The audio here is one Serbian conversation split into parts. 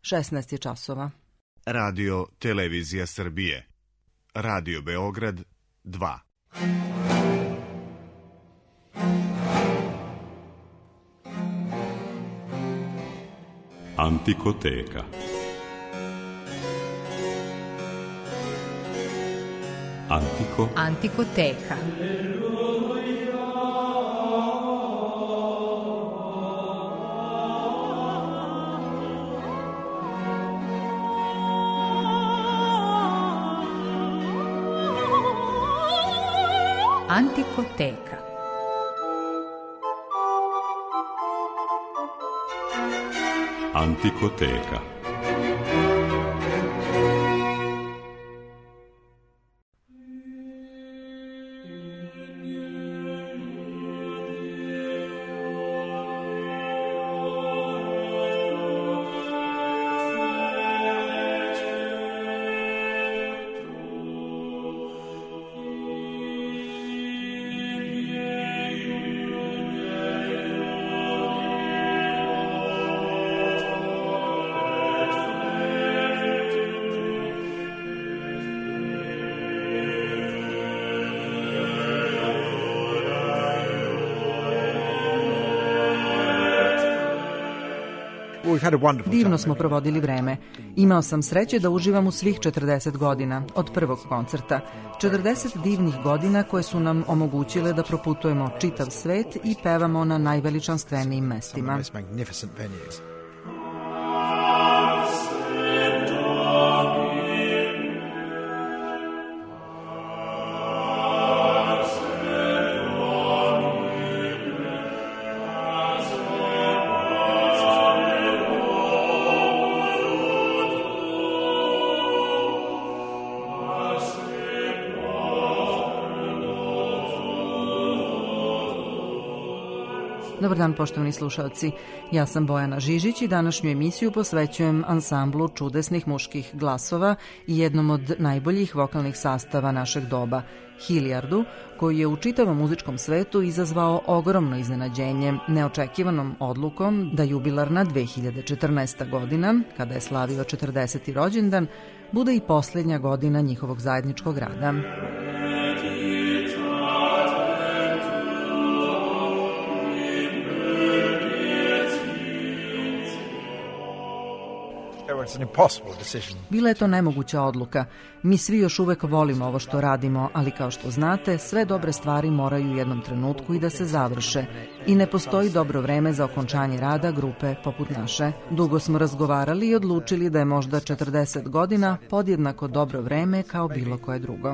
16 je časova. Radio Televizija Srbije. Radio Beograd 2. Antikoteka. Antikoteka. Antikoteka. Antikoteka. Divno smo provodili vreme. Imao sam sreće da uživam u svih 40 godina, od prvog koncerta. 40 divnih godina koje su nam omogućile da proputujemo čitav svet i pevamo na najveličanstvenijim mestima. Dobar dan, poštovani slušalci. Ja sam Bojana Žižić i današnju emisiju posvećujem ansamblu čudesnih muških glasova i jednom od najboljih vokalnih sastava našeg doba, Hilliardu, koji je u čitavom muzičkom svetu izazvao ogromno iznenađenje neočekivanom odlukom da jubilarna 2014. godina, kada je slavio 40. rođendan, bude i posljednja godina njihovog zajedničkog rada. Bila je to nemoguća odluka. Mi svi još uvek volimo ovo što radimo, ali kao što znate, sve dobre stvari moraju u jednom trenutku i da se završe. I ne postoji dobro vreme za okončanje rada grupe poput naše. Dugo smo razgovarali i odlučili da je možda 40 godina podjednako dobro vreme kao bilo koje drugo.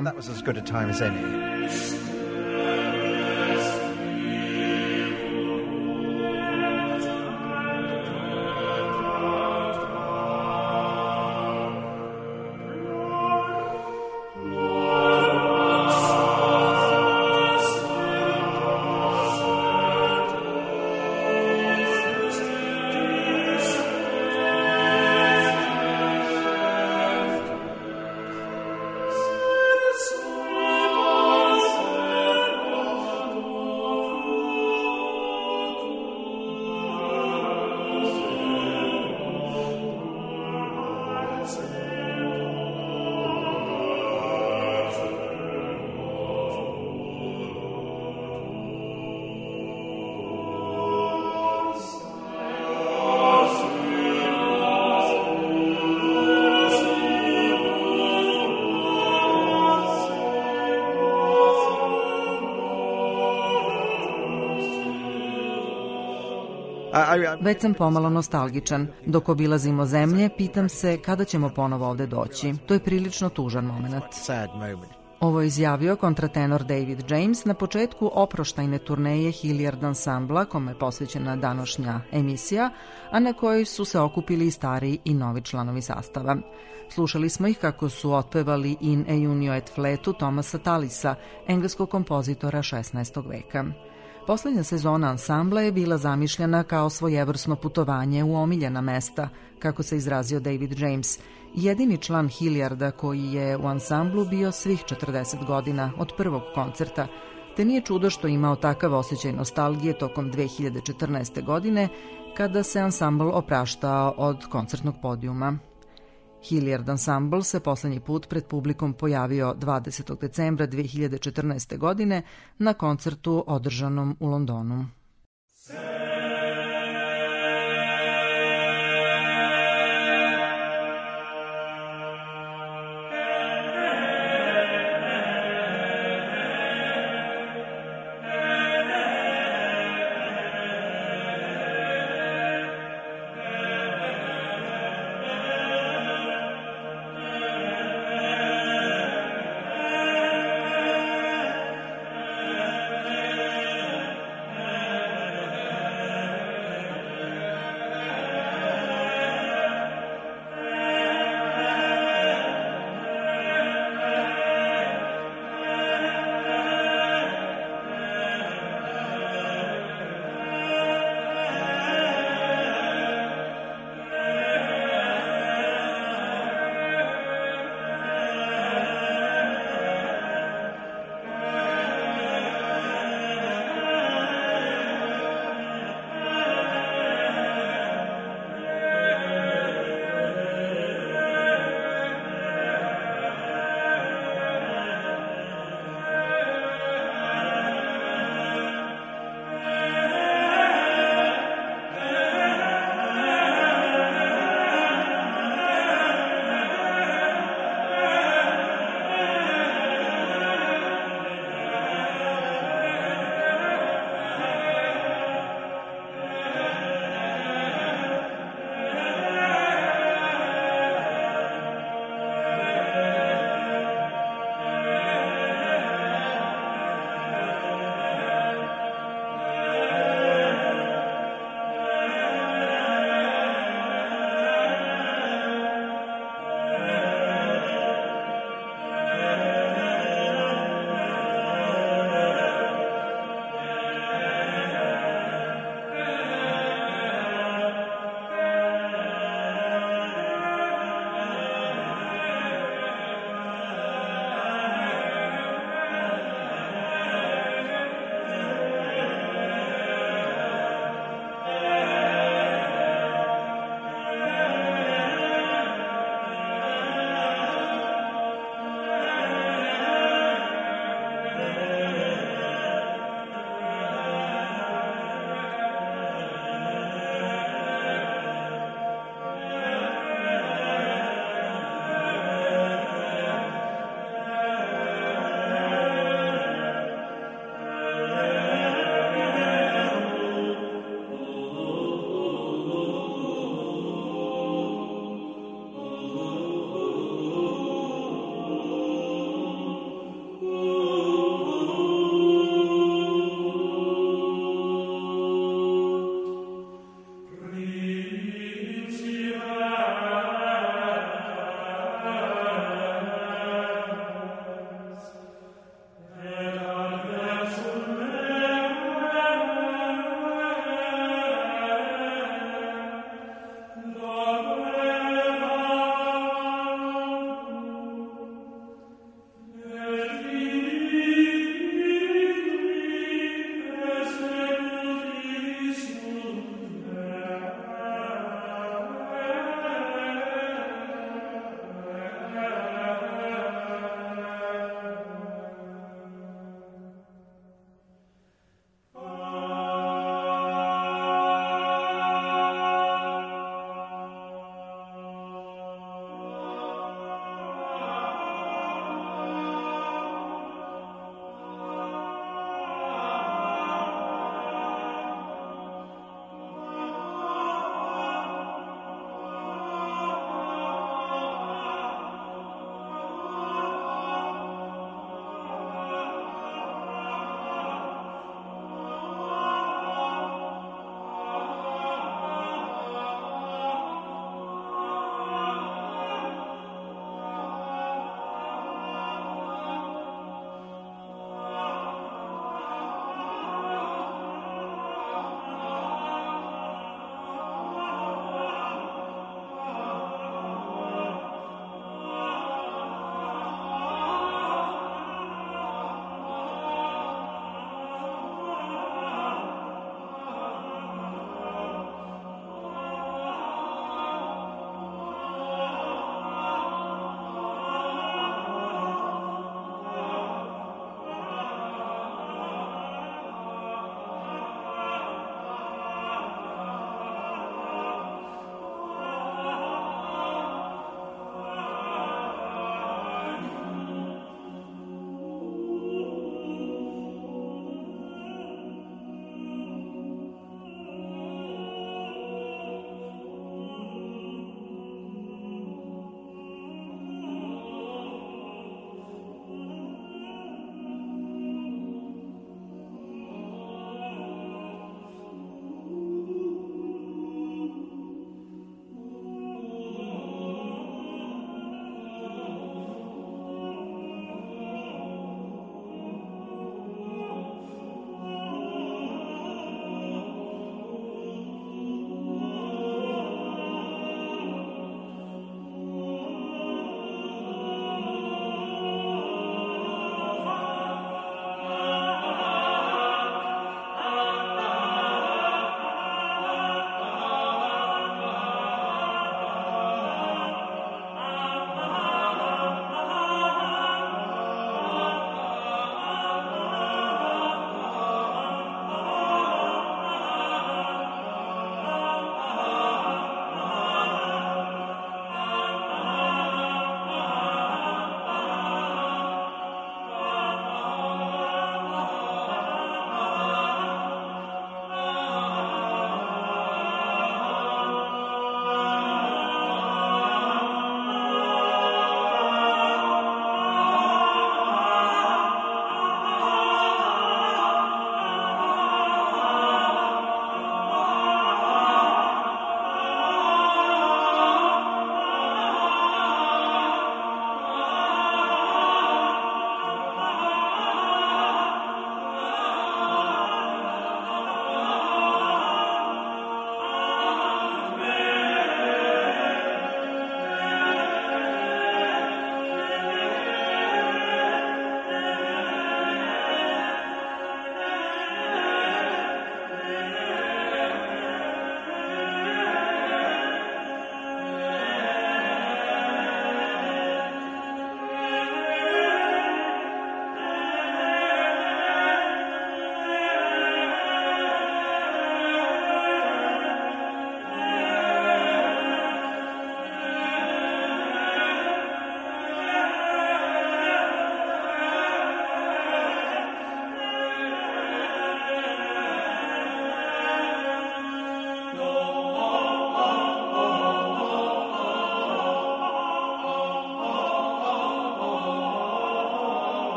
Već sam pomalo nostalgičan. Dok obilazimo zemlje, pitam se kada ćemo ponovo ovde doći. To je prilično tužan moment. Ovo je izjavio kontratenor David James na početku oproštajne turneje Hilliard ansambla, kome je posvećena današnja emisija, a na kojoj su se okupili i stari i novi članovi sastava. Slušali smo ih kako su otpevali In Eunio et Fletu Thomasa Tallisa, engleskog kompozitora 16. veka. Poslednja sezona ansambla je bila zamišljena kao svojevrsno putovanje u omiljena mesta, kako se izrazio David James, jedini član Hilliarda koji je u ansamblu bio svih 40 godina od prvog koncerta, te nije čudo što je imao takav osjećaj nostalgije tokom 2014. godine, kada se ansambl opraštao od koncertnog podijuma. Hilliard Ensemble se poslednji put pred publikom pojavio 20. decembra 2014. godine na koncertu održanom u Londonu.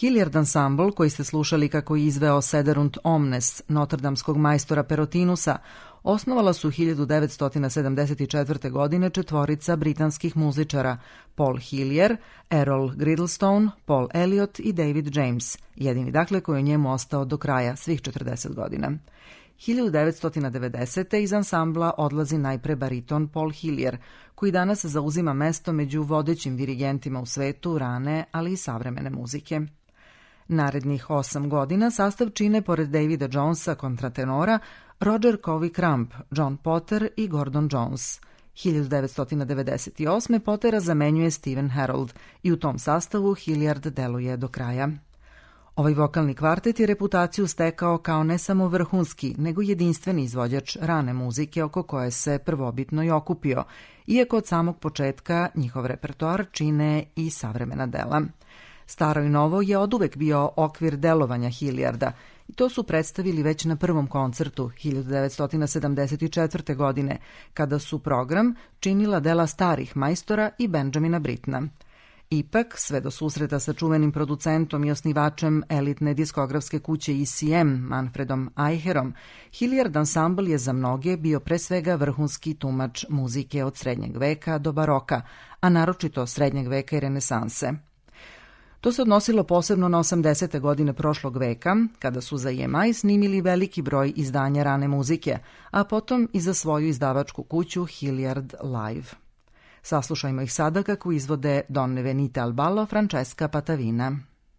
Hilliard Ensemble, koji ste slušali kako je izveo Sederunt Omnes, notrdamskog majstora Perotinusa, osnovala su 1974. godine četvorica britanskih muzičara Paul Hillier, Errol Girdlestone, Paul Elliot i David James, jedini dakle koji je njemu ostao do kraja svih 40 godina. 1990. iz ansambla odlazi najpre bariton Paul Hillier, koji danas zauzima mesto među vodećim dirigentima u svetu rane, ali i savremene muzike. Narednih 8 godina sastav čine pored Davida Jonesa kontratenora Roger Covey Crump, John Potter i Gordon Jones. 1998. Pottera zamenjuje Steven Harold i u tom sastavu Hilliard deluje do kraja. Ovaj vokalni kvartet je reputaciju stekao kao ne samo vrhunski, nego jedinstveni izvođač rane muzike oko koje se prvobitno i okupio, iako od samog početka njihov repertoar čine i savremena dela. Staro i novo je oduvek bio okvir delovanja Hilliarda i to su predstavili već na prvom koncertu 1974. godine, kada su program činila dela starih majstora i Benjamina Brittna. Ipak, sve do susreta sa čuvenim producentom i osnivačem elitne diskografske kuće ECM, Manfredom Eicherom, Hilliard Ensemble je za mnoge bio pre svega vrhunski tumač muzike od srednjeg veka do baroka, a naročito srednjeg veka i renesanse. To se odnosilo posebno na 80. godine prošlog veka, kada su za EMI snimili veliki broj izdanja rane muzike, a potom i za svoju izdavačku kuću Hilliard Live. Saslušajmo ih sada kako izvode Donne venite al ballo Francesca Patavina.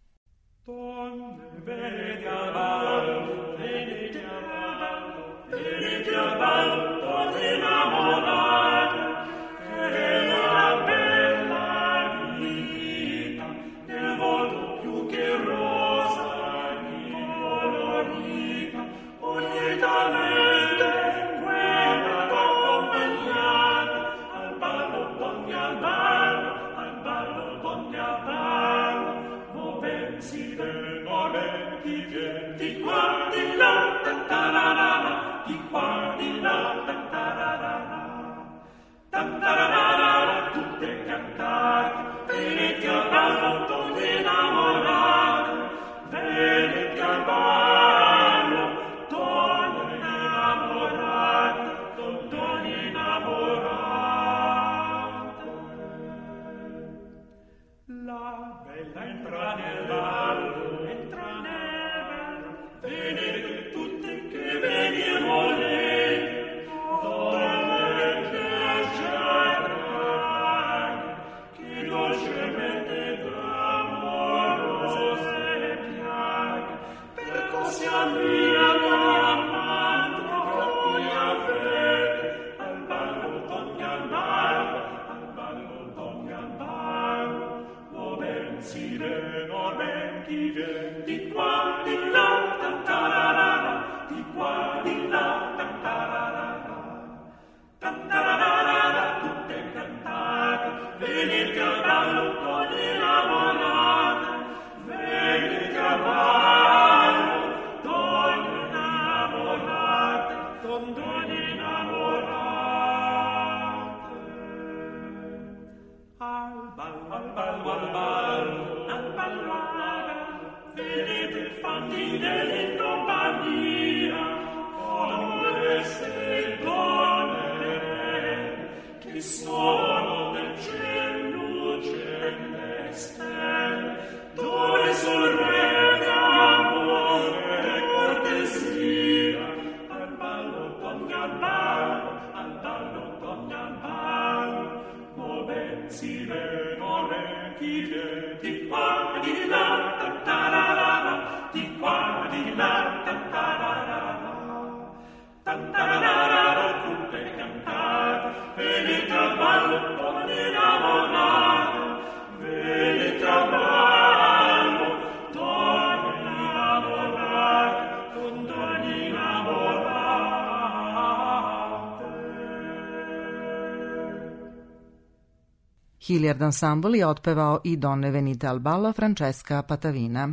Hilliard Ensemble je otpevao i Donne venite al ballo Francesca Patavina.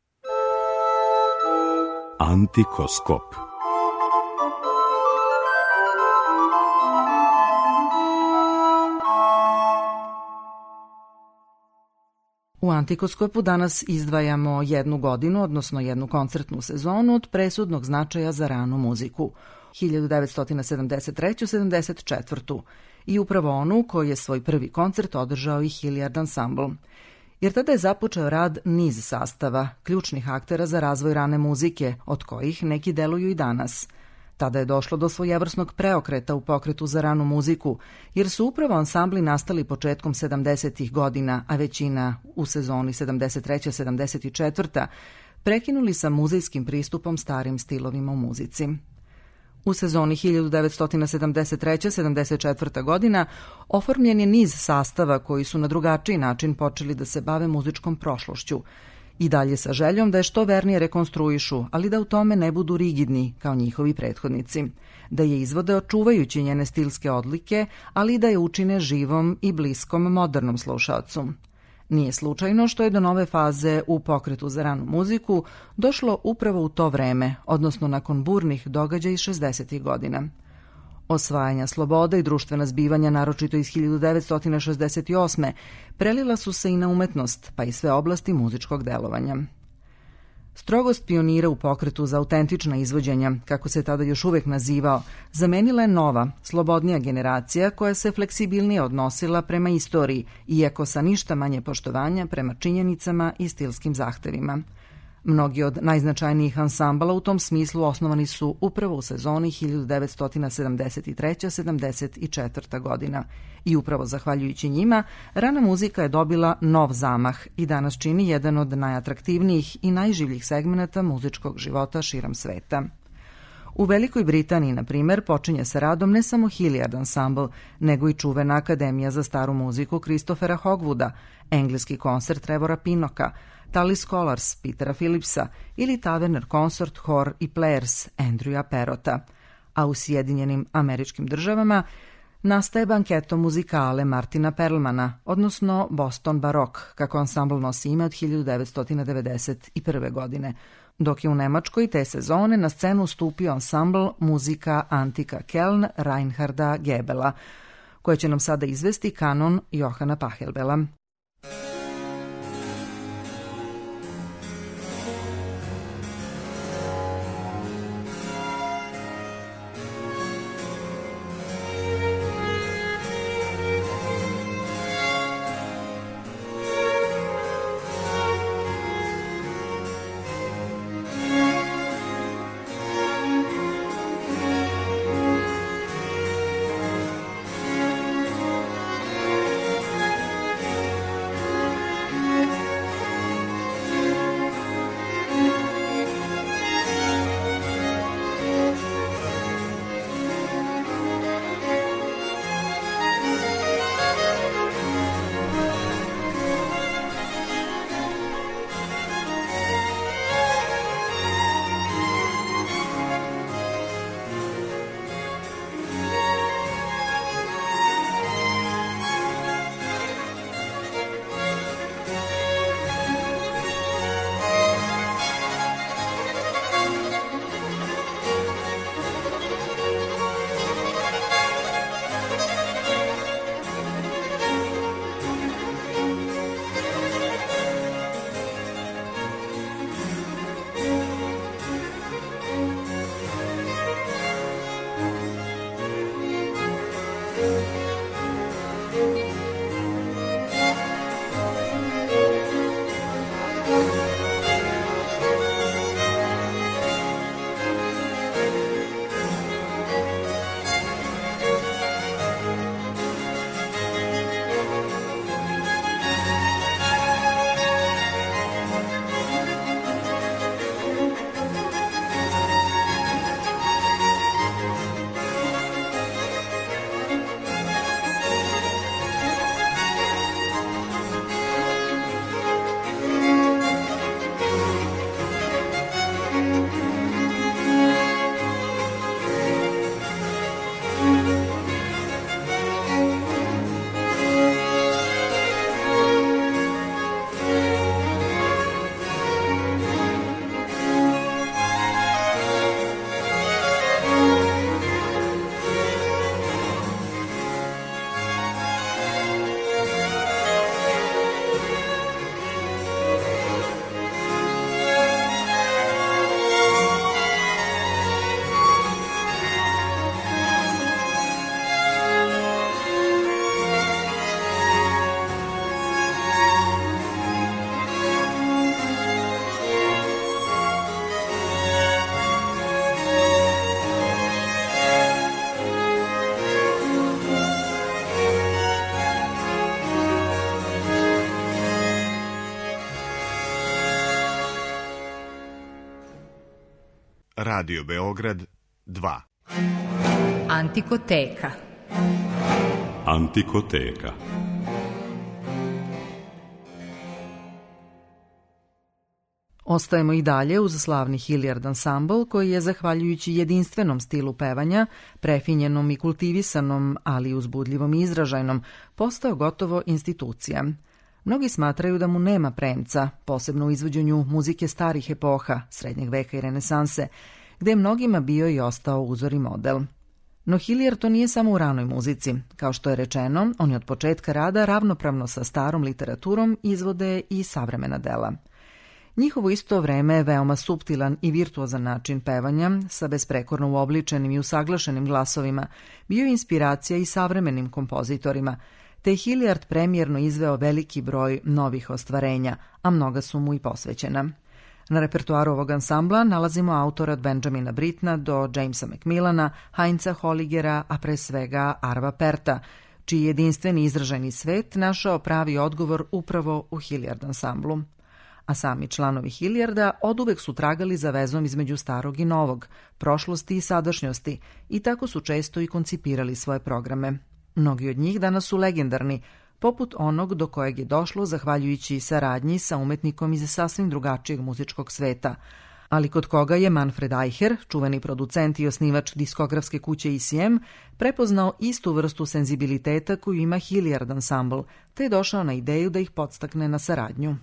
Antikoskop. U Antikoskopu danas izdvajamo jednu godinu, odnosno jednu koncertnu sezonu od presudnog značaja za ranu muziku, 1973-74. i upravo onu koji je svoj prvi koncert održao i Hilliard Ensemble. Jer tada je započeo rad niz sastava, ključnih aktera za razvoj rane muzike, od kojih neki deluju i danas. Tada je došlo do svojevrsnog preokreta u pokretu za ranu muziku, jer su upravo ansambli nastali početkom 70. godina, a većina u sezoni 73-74. prekinuli sa muzejskim pristupom starim stilovima u muzici. U sezoni 1973-74. godina oformljen je niz sastava koji su na drugačiji način počeli da se bave muzičkom prošlošću, i dalje sa željom da je što vernije rekonstruišu, ali da u tome ne budu rigidni kao njihovi prethodnici, da je izvode očuvajući njene stilske odlike, ali i da je učine živom i bliskom modernom slušaocu. Nije slučajno što je do nove faze u pokretu za ranu muziku došlo upravo u to vreme, odnosno nakon burnih događaja iz 60. godina. Osvajanja slobode i društvena zbivanja, naročito iz 1968. prelila su se i na umetnost, pa i sve oblasti muzičkog delovanja. Strogost pionira u pokretu za autentična izvođenja, kako se tada još uvek nazivao, zamenila je nova, slobodnija generacija koja se fleksibilnije odnosila prema istoriji, iako sa ništa manje poštovanja prema činjenicama i stilskim zahtevima. Mnogi od najznačajnijih ansambala u tom smislu osnovani su upravo u sezoni 1973-74. godina i upravo zahvaljujući njima rana muzika je dobila nov zamah i danas čini jedan od najatraktivnijih i najživljih segmenata muzičkog života širom sveta. U Velikoj Britaniji, na primer, počinje sa radom ne samo Hilliard Ensemble, nego i čuvena Akademija za staru muziku Christophera Hogwooda, engleski koncert Trevora Pinnocka, Tally Scholars Petera Phillipsa ili Taverner Consort Hor i Players Andrewa Perrota, a u Sjedinjenim Američkim Državama nastaje Banketo muzikale Martina Perlmana, odnosno Boston Baroque, kako ansambl nosi ime od 1991. godine, dok je u Nemačkoj te sezone na scenu stupio ansambl muzika Antika Keln Reinharda Gebela, koje će nam sada izvesti kanon Johana Pachelbela. Radio Beograd 2. Antikoteka. Antikoteka. Ostajemo i dalje uz slavni Hilliard Ensemble koji je, zahvaljujući jedinstvenom stilu pevanja, prefinjenom i kultivisanom, ali uzbudljivom i izražajnom, postao gotovo institucija. Mnogi smatraju da mu nema premca, posebno u izvođenju muzike starih epoha, srednjeg veka i renesanse, gde je mnogima bio i ostao uzor i model. No Hilliard to nije samo u ranoj muzici. Kao što je rečeno, oni od početka rada ravnopravno sa starom literaturom izvode i savremena dela. Njihovo isto vreme je veoma suptilan i virtuozan način pevanja, sa besprekorno uobličenim i usaglašenim glasovima, bio je inspiracija i savremenim kompozitorima, te je Hilliard premijerno izveo veliki broj novih ostvarenja, a mnoga su mu i posvećena. Na repertoaru ovog ansambla nalazimo autora od Benjamina Brittena do Jamesa Macmillana, Heinza Holligera, a pre svega Arva Perta, čiji jedinstveni izražajni svet našao pravi odgovor upravo u Hilliard ansamblu. A sami članovi Hilliarda oduvek su tragali za vezom između starog i novog, prošlosti i sadašnjosti, i tako su često i koncipirali svoje programe. Mnogi od njih danas su legendarni, poput onog do kojeg je došlo zahvaljujući saradnji sa umetnikom iz sasvim drugačijeg muzičkog sveta, ali kod koga je Manfred Eicher, čuveni producent i osnivač diskografske kuće ECM, prepoznao istu vrstu senzibiliteta koju ima Hilliard Ensemble, te je došao na ideju da ih podstakne na saradnju.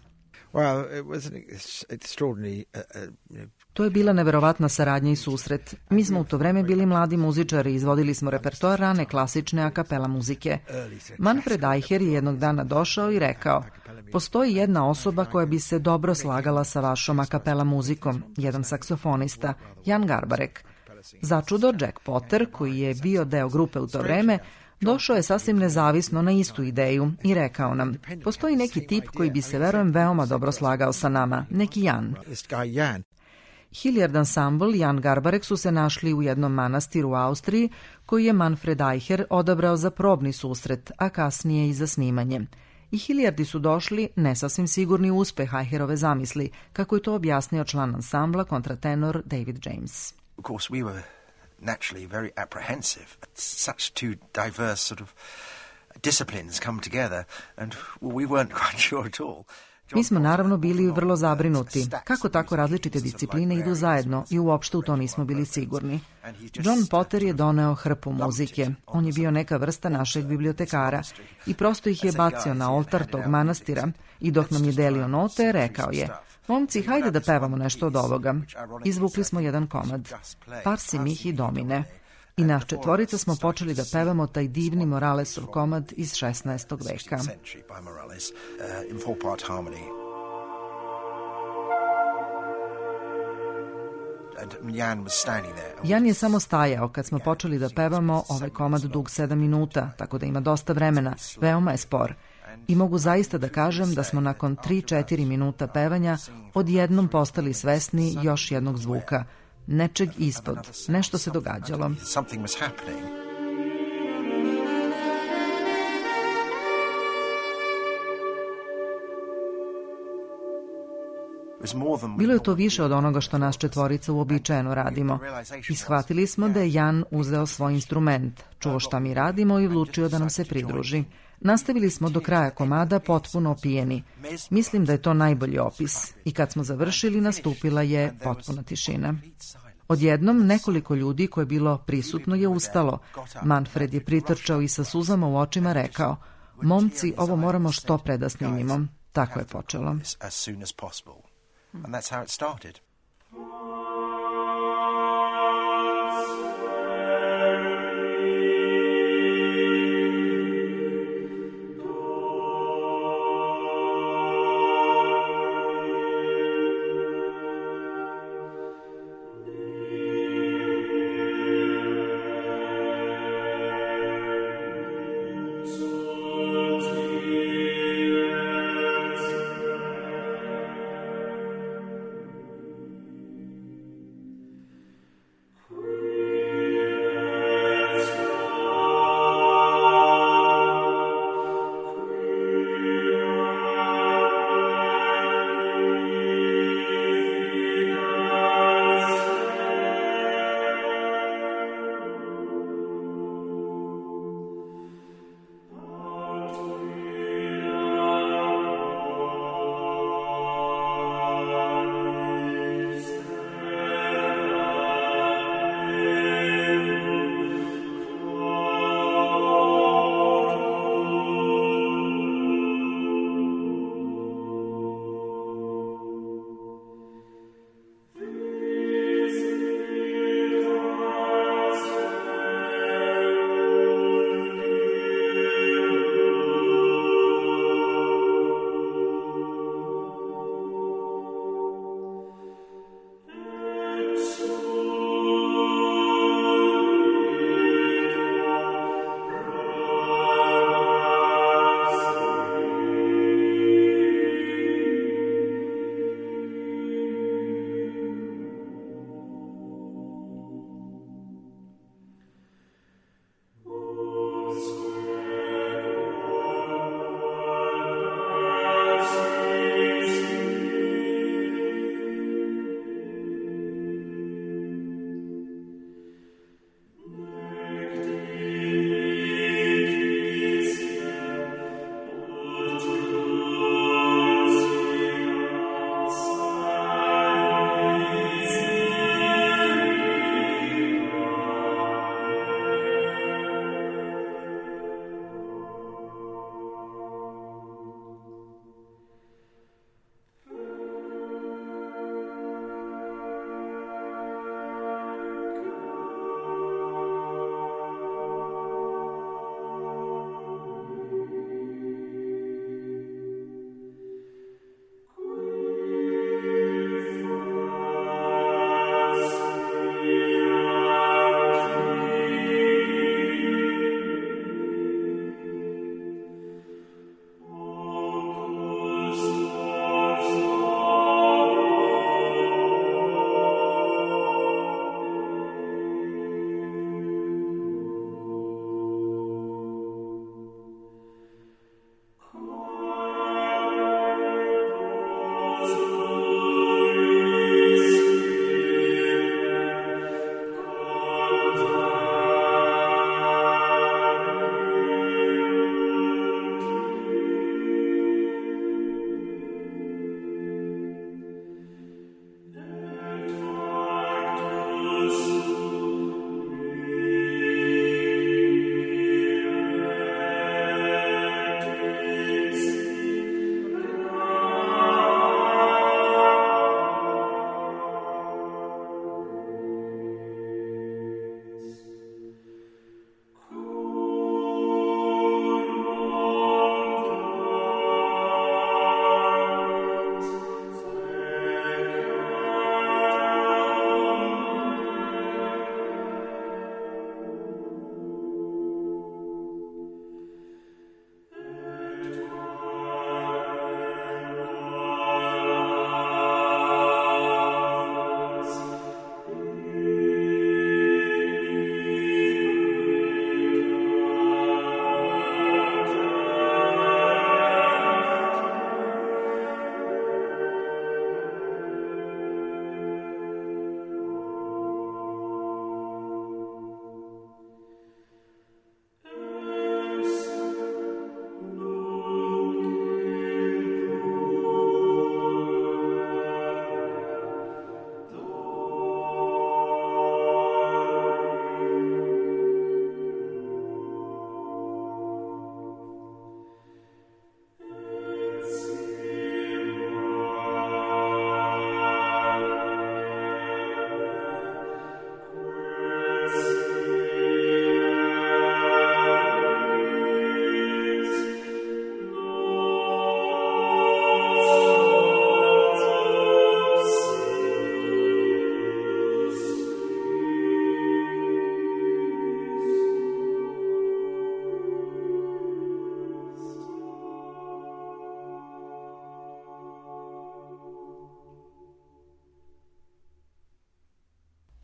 To je bila neverovatna saradnja i susret. Mi smo u to vreme bili mladi muzičari i izvodili smo repertoar rane klasične a kapela muzike. Manfred Eicher je jednog dana došao i rekao: postoji jedna osoba koja bi se dobro slagala sa vašom a kapela muzikom, jedan saksofonista, Jan Garbarek. Začudo, Jack Potter, koji je bio deo grupe u to vreme, došao je sasvim nezavisno na istu ideju i rekao nam: postoji neki tip koji bi se, verujem, veoma dobro slagao sa nama, neki Jan. Hilliard Ensemble i Jan Garbarek su se našli u jednom manastiru u Austriji koji je Manfred Eicher odabrao za probni susret, a kasnije i za snimanje. I Hilliardi su došli ne sasvim sigurni u uspeh Eicherove zamisli, kako je to objasnio član ansambla, kontratenor David James. Of course, we were naturally very apprehensive. Such two diverse sort of disciplines come together, and we weren't quite sure at all. Mi smo naravno bili vrlo zabrinuti. Kako tako različite discipline idu zajedno i uopšte u to nismo bili sigurni. John Potter je doneo hrpu muzike. On je bio neka vrsta našeg bibliotekara i prosto ih je bacio na oltar tog manastira i dok nam je delio note, rekao je: momci, hajde da pevamo nešto od ovoga. Izvukli smo jedan komad, Parsi mihi domine. I naš četvorica smo počeli da pevamo taj divni Moralesov komad iz 16. veka. Jan je samo stajao kad smo počeli da pevamo ovaj komad dug 7 minuta, tako da ima dosta vremena, veoma je spor. I mogu zaista da kažem da smo nakon 3-4 minuta pevanja odjednom postali svesni još jednog zvuka, nečeg ispod, nešto se događalo. Bilo je to više od onoga što nas četvorica uobičajeno radimo. I shvatili smo da je Jan uzeo svoj instrument, čuo šta mi radimo i odlučio da nam se pridruži. Nastavili smo do kraja komada potpuno opijeni. Mislim da je to najbolji opis. I kad smo završili, nastupila je potpuna tišina. Odjednom nekoliko ljudi koje je bilo prisutno je ustalo. Manfred je pritrčao i sa suzama u očima rekao: momci, ovo moramo što pre da snimimo. Tako je počelo.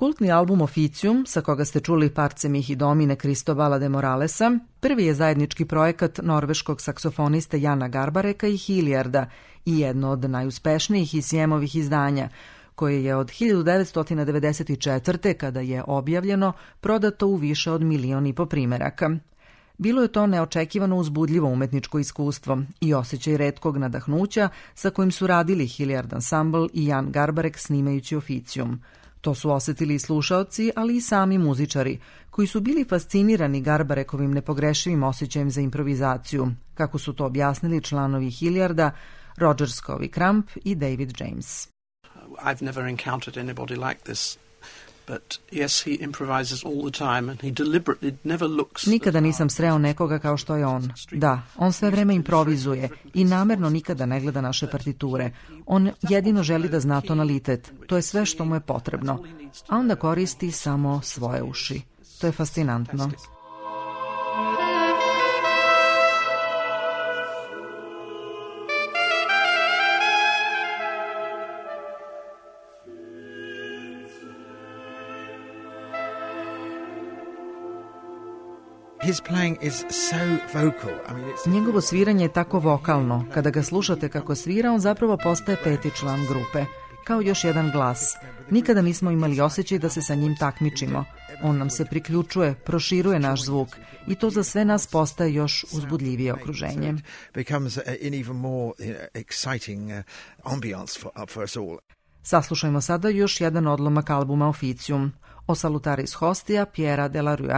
Kultni album Oficium, sa koga ste čuli Parce mihi domine Cristobala de Moralesa, prvi je zajednički projekat norveškog saksofoniste Jana Garbareka i Hilliarda i jedno od najuspešnijih Siemovih izdanja, koje je od 1994. kada je objavljeno prodato u više od 1,5 miliona primeraka. Bilo je to neočekivano uzbudljivo umetničko iskustvo i osjećaj retkog nadahnuća sa kojim su radili Hilliard Ensemble i Jan Garbarek snimajući Oficium. To su osjetili i slušaoci, ali i sami muzičari, koji su bili fascinirani Garbarekovim nepogrešivim osjećajem za improvizaciju, kako su to objasnili članovi Hilliarda, Roger Scovey Crump i David James. I've never encountered anybody like this. But yes, he improvises all the time and he deliberately never looks. Nikada nisam sreo nekoga kao što je on. Da, on sve vreme improvizuje i namerno nikada ne gleda naše partiture. On jedino želi da zna tonalitet. To je sve što mu je potrebno. A onda koristi samo svoje uši. To je fascinantno. His playing is so vocal. Njegovo sviranje je tako vokalno. Kada ga slušate kako svira, on zapravo postaje peti član grupe. Kao još jedan glas. Nikada nismo imali osjećaj da se sa njim takmičimo. On nam se priključuje, proširuje naš zvuk i to za sve nas postaje još uzbudljivije okruženje. Saslušajmo sada još jedan odlomak albuma Oficium. O Salutaris Hostia Piera della Rua.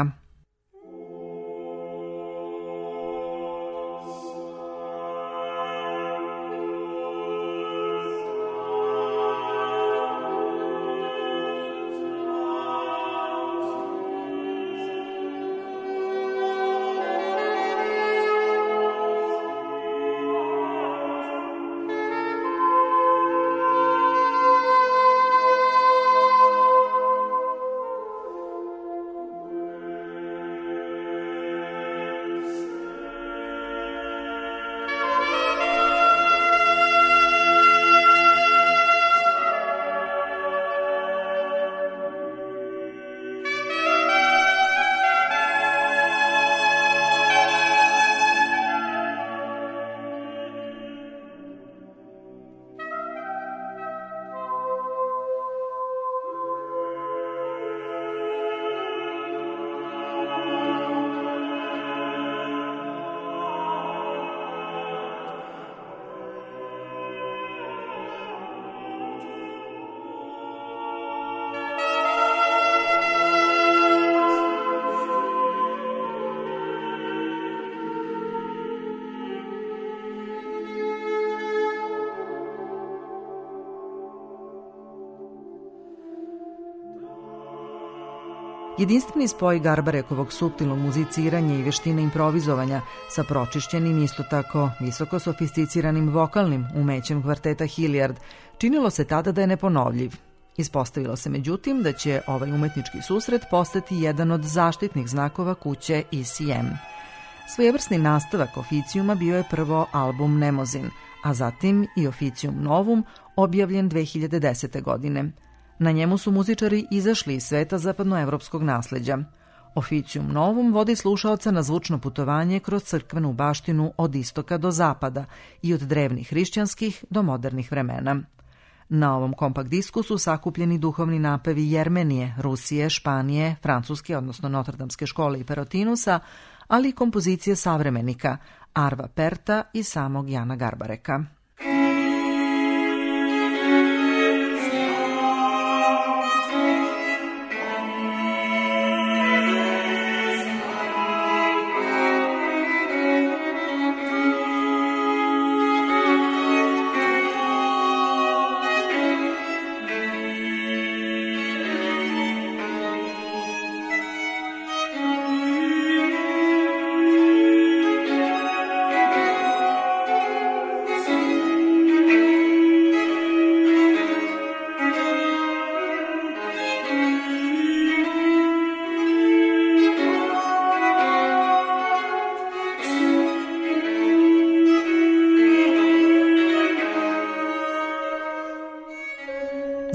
Jedinstveni spoj Garbarekovog suptilnog muziciranja i veštine improvizovanja sa pročišćenim, isto tako visoko sofisticiranim vokalnim umećem kvarteta Hilliard činilo se tada da je neponovljiv. Ispostavilo se međutim da će ovaj umetnički susret postati jedan od zaštitnih znakova kuće ECM. Svojevrsni nastavak Oficiuma bio je prvo album Mnemosyne, a zatim i Oficium Novum, objavljen 2010. godine. Na njemu su muzičari izašli iz sveta zapadnoevropskog nasleđa. Oficium Novum vodi slušaoca na zvučno putovanje kroz crkvenu baštinu od istoka do zapada i od drevnih hrišćanskih do modernih vremena. Na ovom kompakt disku su sakupljeni duhovni napevi Jermenije, Rusije, Španije, Francuske, odnosno Notrdamske škole i Perotinusa, ali i kompozicije savremenika, Arva Perta i samog Jana Garbareka.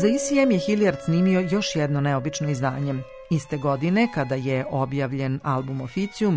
Za ECM je Hilliard snimio još jedno neobično izdanje. Iste godine, kada je objavljen album Officium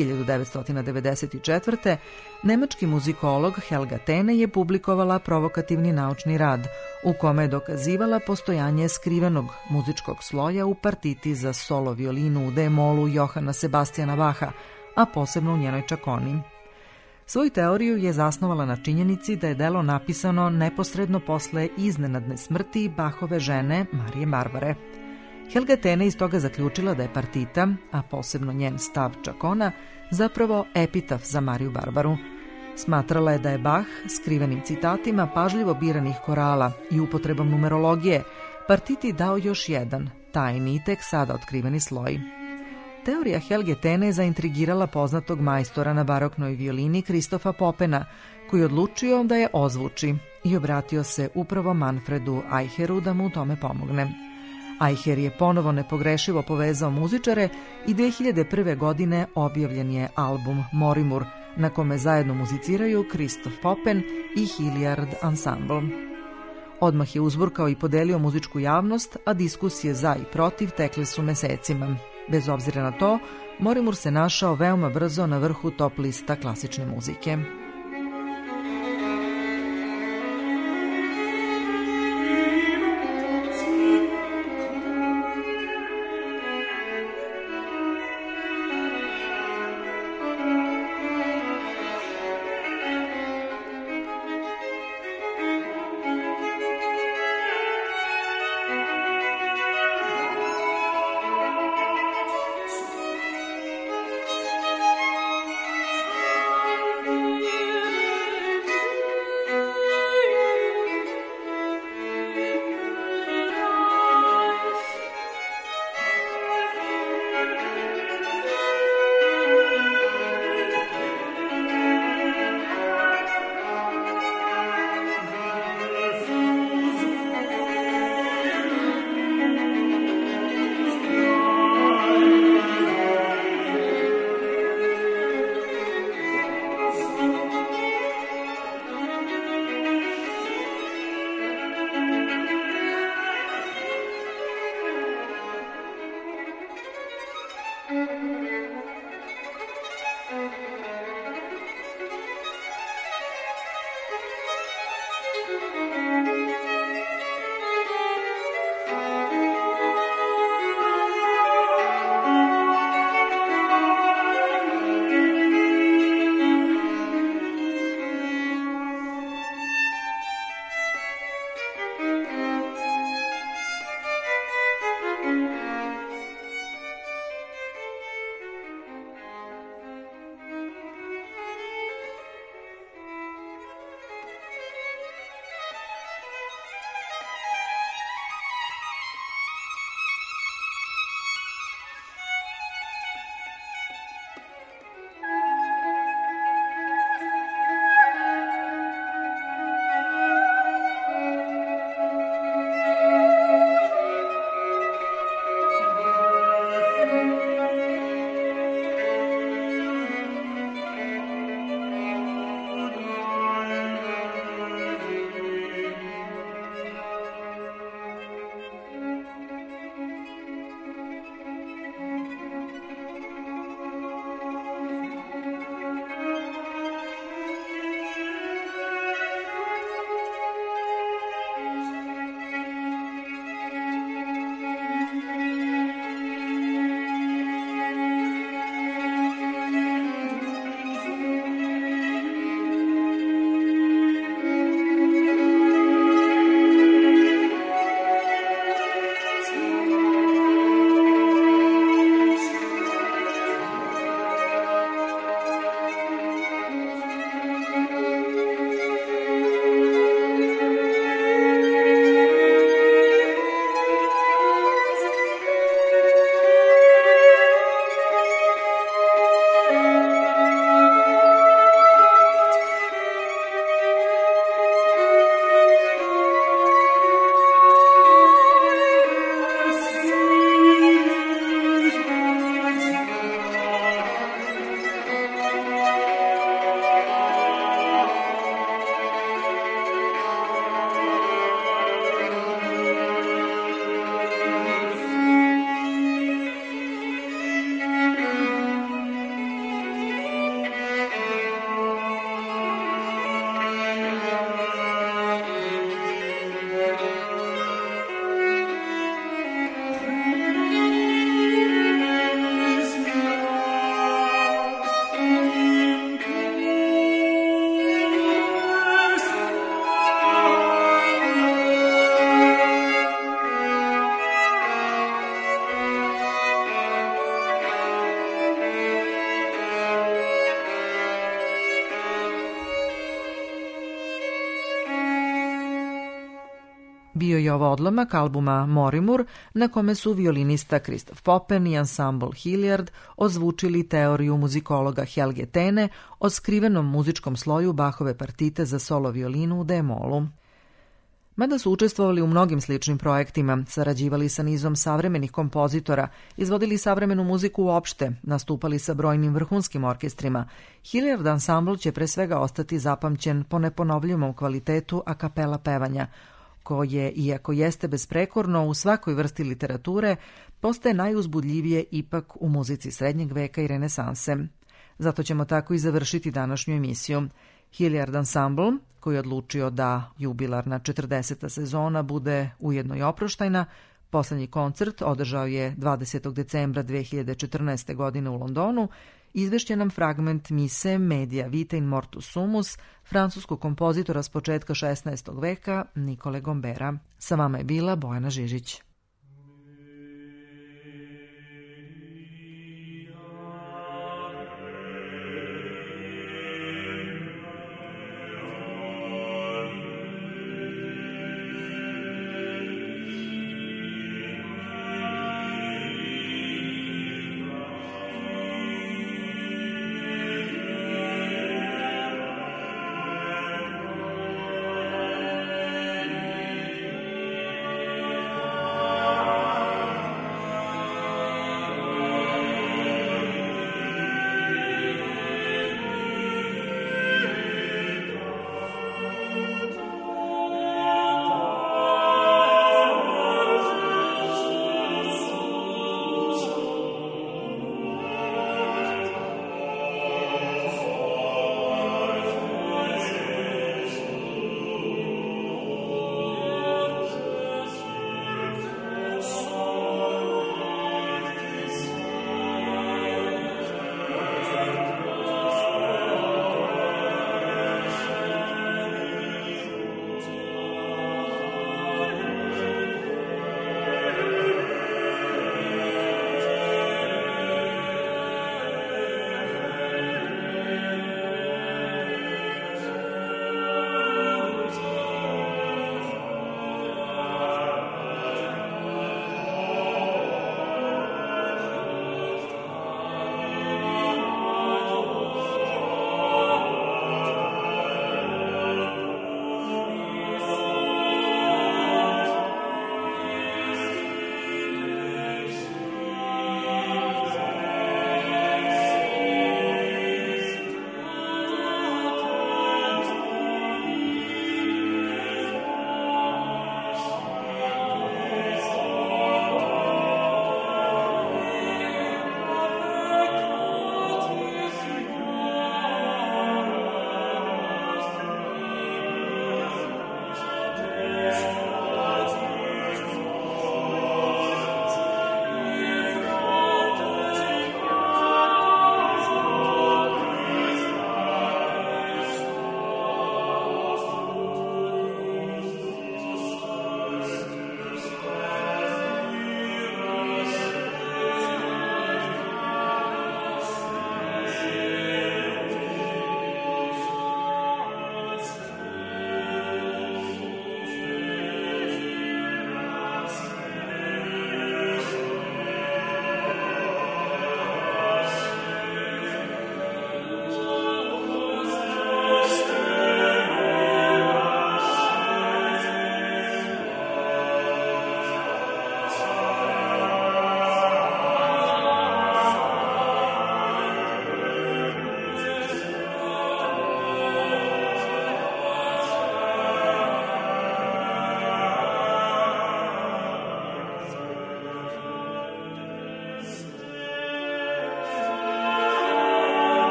1994. nemački muzikolog Helga Tene je publikovala provokativni naučni rad u kome je dokazivala postojanje skrivenog muzičkog sloja u partiti za solo violinu u D-molu Johana Sebastiana Bacha, a posebno u njenoj čakoni. Svoju teoriju je zasnovala na činjenici da je delo napisano neposredno posle iznenadne smrti Bachove žene Marije Barbare. Helga Tene iz toga zaključila da je partita, a posebno njen stav čakona, zapravo epitaf za Mariju Barbaru. Smatrala je da je Bach skrivenim citatima pažljivo biranih korala i upotrebom numerologije partiti dao još jedan, tajni i tek sada otkriveni sloj. Teorija Helge Tene je zaintrigirala poznatog majstora na baroknoj violini Kristofa Popena, koji je odlučio da je ozvuči i obratio se upravo Manfredu Eicheru da mu u tome pomogne. Eicher je ponovo nepogrešivo povezao muzičare i 2001. godine objavljen je album Morimur, na kome zajedno muziciraju Kristof Popen i Hilliard Ensemble. Odmah je uzburkao i podelio muzičku javnost, a diskusije za i protiv tekle su mesecima. Bez obzira na to, Morimur se našao veoma brzo na vrhu top lista klasične muzike. Bio je ovo odlomak albuma Morimur, na kome su violinista Kristof Poppen i ansambl Hilliard ozvučili teoriju muzikologa Helge Tene o skrivenom muzičkom sloju Bachove partite za solo violinu u D-molu. Mada su učestvovali u mnogim sličnim projektima, sarađivali sa nizom savremenih kompozitora, izvodili savremenu muziku uopšte, nastupali sa brojnim vrhunskim orkestrima, Hilliard ansambl će pre svega ostati zapamćen po neponovljivom kvalitetu a kapela pevanja, koje, iako jeste besprekorno u svakoj vrsti literature, postaje najuzbudljivije ipak u muzici srednjeg veka i renesanse. Zato ćemo tako i završiti današnju emisiju. Hilliard ansambl, koji je odlučio da jubilarna 40. sezona bude ujedno i oproštajna, poslednji koncert održao je 20. decembra 2014. godine u Londonu, izvešće nam fragment mise Media Vitae in Mortus Sumus, francuskog kompozitora s početka 16. veka Nikole Gombera. Sa vama je bila Bojana Žižić.